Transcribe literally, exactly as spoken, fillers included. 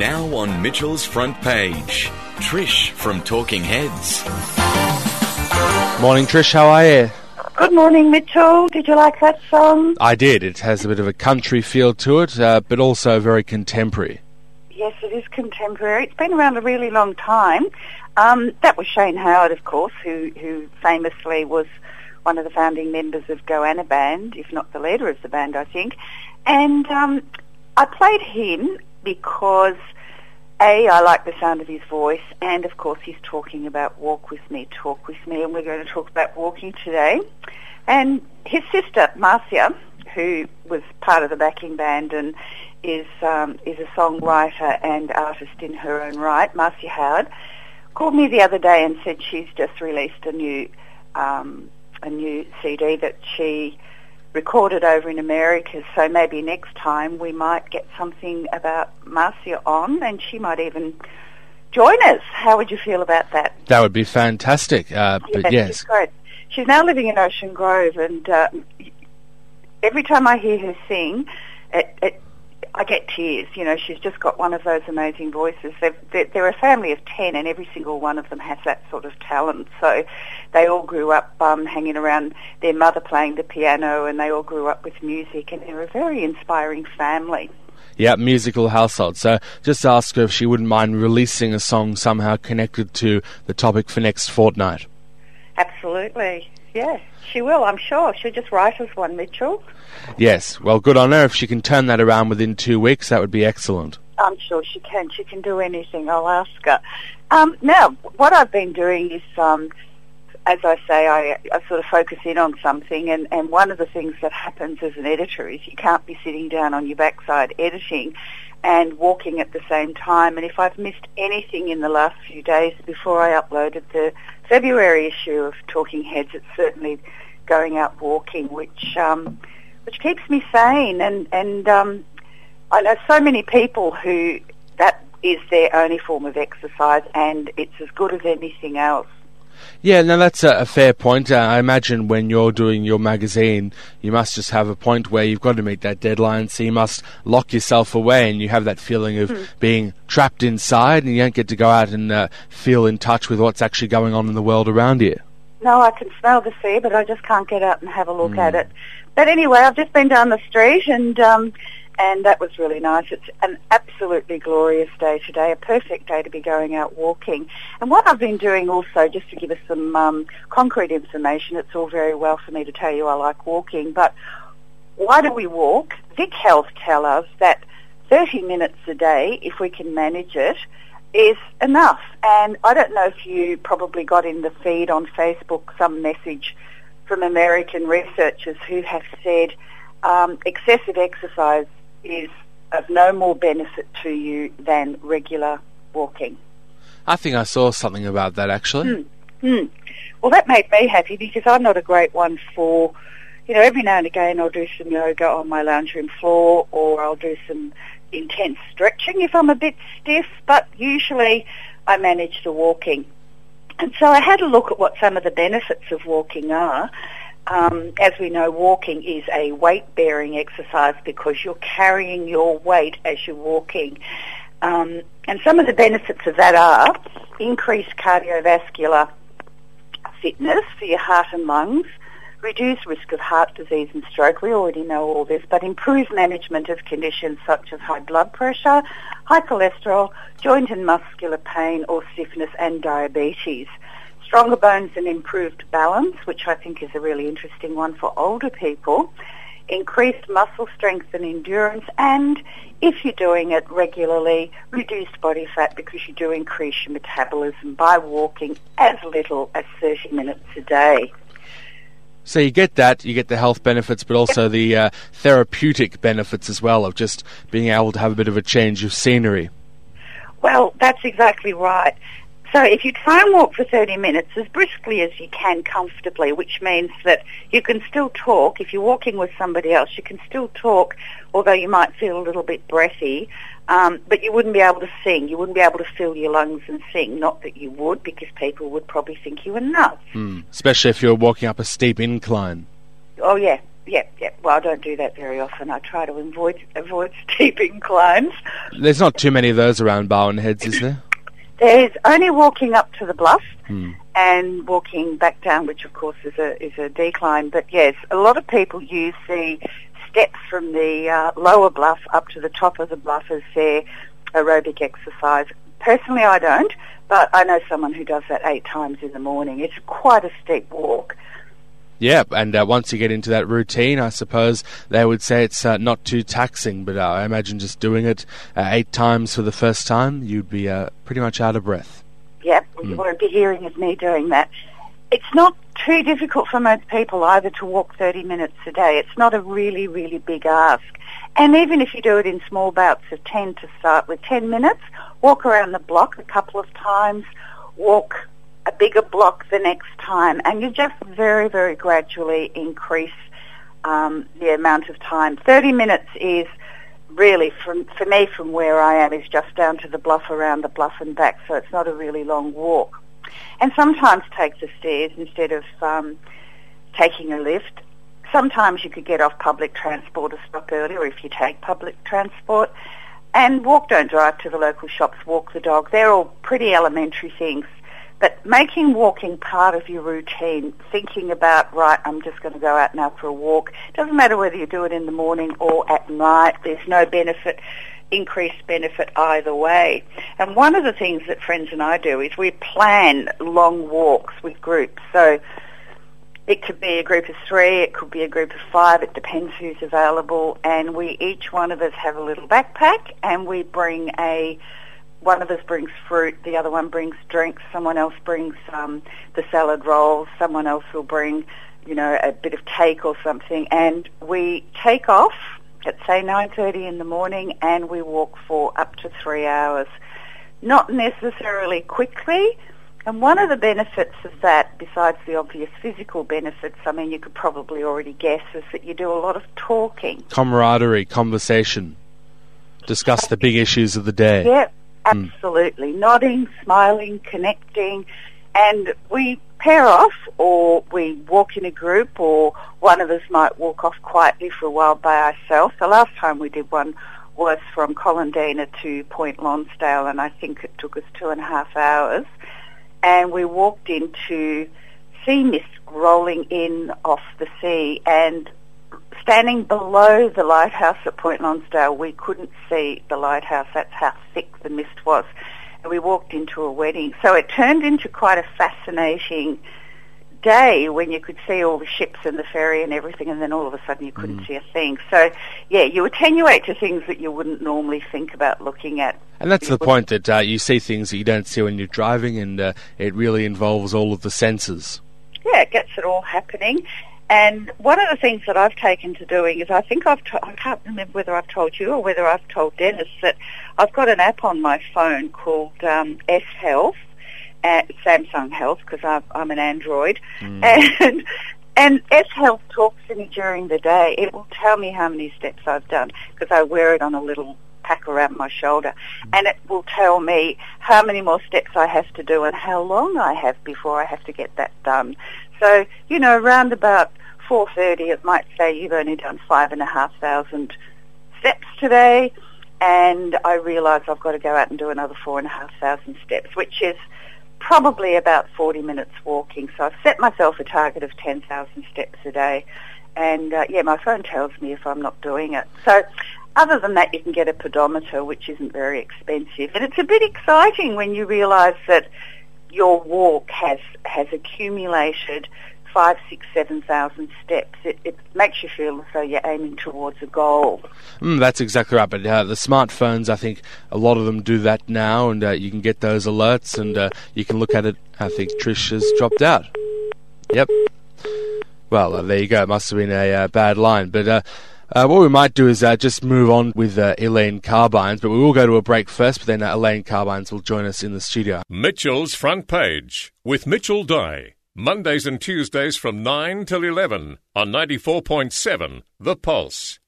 Now on Mitchell's front page, Trish from Talking Heads. Morning, Trish, how are you? Good morning, Mitchell. Did you like that song? I did. It has a bit of a country feel to it, uh, but also very contemporary. Yes, it is contemporary. It's been around a really long time. Um, that was Shane Howard, of course, who, who famously was one of the founding members of Goanna Band, if not the leader of the band, I think. And um, I played him because, A, I like the sound of his voice, and of course he's talking about walk with me, talk with me, and we're going to talk about walking today. And his sister, Marcia, who was part of the backing band and is um, is a songwriter and artist in her own right, Marcia Howard, called me the other day and said she's just released a new um, a new C D that she recorded over in America, so maybe next time we might get something about Marcia on, and she might even join us. How would you feel about that? That would be fantastic, uh, but yes. yes. She's great. She's now living in Ocean Grove, and uh, every time I hear her sing, it, it, I get tears. You know, she's just got one of those amazing voices. They're, they're, they're a family of ten, and every single one of them has that sort of talent. So they all grew up um, hanging around their mother playing the piano, and they all grew up with music, and they're a very inspiring family. Yeah, musical household. So just ask her if she wouldn't mind releasing a song somehow connected to the topic for next fortnight. Absolutely. Yeah, she will, I'm sure. She'll just write us one, Mitchell. Yes, well, good on her. If she can turn that around within two weeks, that would be excellent. I'm sure she can. She can do anything. I'll ask her. Um, now, what I've been doing is, um, as I say, I, I sort of focus in on something, and, and one of the things that happens as an editor is you can't be sitting down on your backside editing and walking at the same time. And if I've missed anything in the last few days before I uploaded the February issue of Talking Heads, it's certainly going out walking, which um, which keeps me sane. And, and um, I know so many people who that is their only form of exercise, and it's as good as anything else. Yeah, no, that's a, a fair point. Uh, I imagine when you're doing your magazine, you must just have a point where you've got to meet that deadline, so you must lock yourself away, and you have that feeling of mm. being trapped inside, and you don't get to go out and uh, feel in touch with what's actually going on in the world around you. No, I can smell the sea, but I just can't get out and have a look mm. at it. But anyway, I've just been down the street, and um, and that was really nice. It's an absolutely glorious day today, a perfect day to be going out walking. And what I've been doing also, just to give us some um, concrete information, it's all very well for me to tell you I like walking, but why do we walk? Vic Health tell us that thirty minutes a day, if we can manage it, is enough. And I don't know if you probably got in the feed on Facebook some message from American researchers who have said um, excessive exercise is of no more benefit to you than regular walking. I think I saw something about that, actually. Mm. Mm. Well, that made me happy because I'm not a great one for, you know, every now and again I'll do some yoga on my lounge room floor, or I'll do some intense stretching if I'm a bit stiff, but usually I manage the walking. And so I had a look at what some of the benefits of walking are. Um, as we know, walking is a weight-bearing exercise because you're carrying your weight as you're walking. Um, and some of the benefits of that are increased cardiovascular fitness for your heart and lungs, reduced risk of heart disease and stroke. We already know all this, but improved management of conditions such as high blood pressure, high cholesterol, joint and muscular pain or stiffness, and diabetes. Stronger bones and improved balance, which I think is a really interesting one for older people. Increased muscle strength and endurance, and if you're doing it regularly, reduced body fat because you do increase your metabolism by walking as little as thirty minutes a day. So you get that, you get the health benefits, but also the uh, therapeutic benefits as well of just being able to have a bit of a change of scenery. Well, that's exactly right. So if you try and walk for thirty minutes as briskly as you can comfortably, which means that you can still talk. If you're walking with somebody else, you can still talk, although you might feel a little bit breathy, um, but you wouldn't be able to sing. You wouldn't be able to fill your lungs and sing. Not that you would, because people would probably think you were nuts. Mm, especially if you're walking up a steep incline. Oh, yeah. Yeah, yeah. Well, I don't do that very often. I try to avoid avoid steep inclines. There's not too many of those around Barwon Heads, is there? There's only walking up to the bluff Hmm. and walking back down, which of course is a is a decline. But yes, a lot of people use the steps from the uh, lower bluff up to the top of the bluff as their aerobic exercise. Personally, I don't, but I know someone who does that eight times in the morning. It's quite a steep walk. Yeah, and uh, once you get into that routine, I suppose they would say it's uh, not too taxing, but uh, I imagine just doing it uh, eight times for the first time, you'd be uh, pretty much out of breath. Yep, mm. You won't be hearing of me doing that. It's not too difficult for most people either to walk thirty minutes a day. It's not a really, really big ask. And even if you do it in small bouts of ten to start with, ten minutes, walk around the block a couple of times, walk a bigger block the next time, and you just very, very gradually increase um, the amount of time. thirty minutes is really, from, for me, from where I am, is just down to the bluff, around the bluff and back, so it's not a really long walk. And sometimes take the stairs instead of um, taking a lift. Sometimes you could get off public transport or stop earlier if you take public transport. And walk, don't drive to the local shops, walk the dog. They're all pretty elementary things. But making walking part of your routine, thinking about, right, I'm just going to go out now for a walk. Doesn't matter whether you do it in the morning or at night. There's no benefit, increased benefit either way. And one of the things that friends and I do is we plan long walks with groups. So it could be a group of three, it could be a group of five, it depends who's available. And we, each one of us have a little backpack, and we bring a... One of us brings fruit, the other one brings drinks, someone else brings um, the salad rolls, someone else will bring, you know, a bit of cake or something, and we take off at, say, nine thirty in the morning, and we walk for up to three hours. Not necessarily quickly, and one of the benefits of that, besides the obvious physical benefits, I mean, you could probably already guess, is that you do a lot of talking. Camaraderie, conversation, discuss the big issues of the day. Yeah. Absolutely. Mm. Nodding, smiling, connecting, and we pair off, or we walk in a group, or one of us might walk off quietly for a while by ourselves. The last time we did one was from Colindina to Point Lonsdale, and I think it took us two and a half hours, and we walked into sea mist rolling in off the sea, and standing below the lighthouse at Point Lonsdale, we couldn't see the lighthouse. That's how thick the mist was. And we walked into a wedding. So it turned into quite a fascinating day when you could see all the ships and the ferry and everything, and then all of a sudden you couldn't mm. see a thing. So, yeah, you attenuate to things that you wouldn't normally think about looking at. And that's the point, that uh, you see things that you don't see when you're driving, and uh, it really involves all of the senses. Yeah, it gets it all happening. And one of the things that I've taken to doing is, I think I've, to- I can't remember whether I've told you or whether I've told Dennis, that I've got an app on my phone called um, S Health, uh, Samsung Health, because I'm an Android, mm. and and S Health talks to me during the day. It will tell me how many steps I've done, because I wear it on a little pack around my shoulder, and it will tell me how many more steps I have to do and how long I have before I have to get that done. So, you know, around about four thirty, it might say you've only done five and a half thousand steps today, and I realise I've got to go out and do another four and a half thousand steps, which is probably about forty minutes walking. So I've set myself a target of ten thousand steps a day, and uh, yeah, my phone tells me if I'm not doing it. So other than that, you can get a pedometer, which isn't very expensive, and it's a bit exciting when you realise that your walk has has accumulated five, six, seven thousand steps. It, it makes you feel as though you're aiming towards a goal. Mm, that's exactly right. But uh, the smartphones, I think a lot of them do that now, and uh, you can get those alerts, and uh, you can look at it. I think Trish has dropped out. Yep. Well, uh, there you go. It must have been a uh, bad line. But uh, uh, what we might do is uh, just move on with uh, Elaine Carbines, but we will go to a break first, but then uh, Elaine Carbines will join us in the studio. Mitchell's Front Page with Mitchell Dye. Mondays and Tuesdays from nine till eleven on ninety-four point seven The Pulse.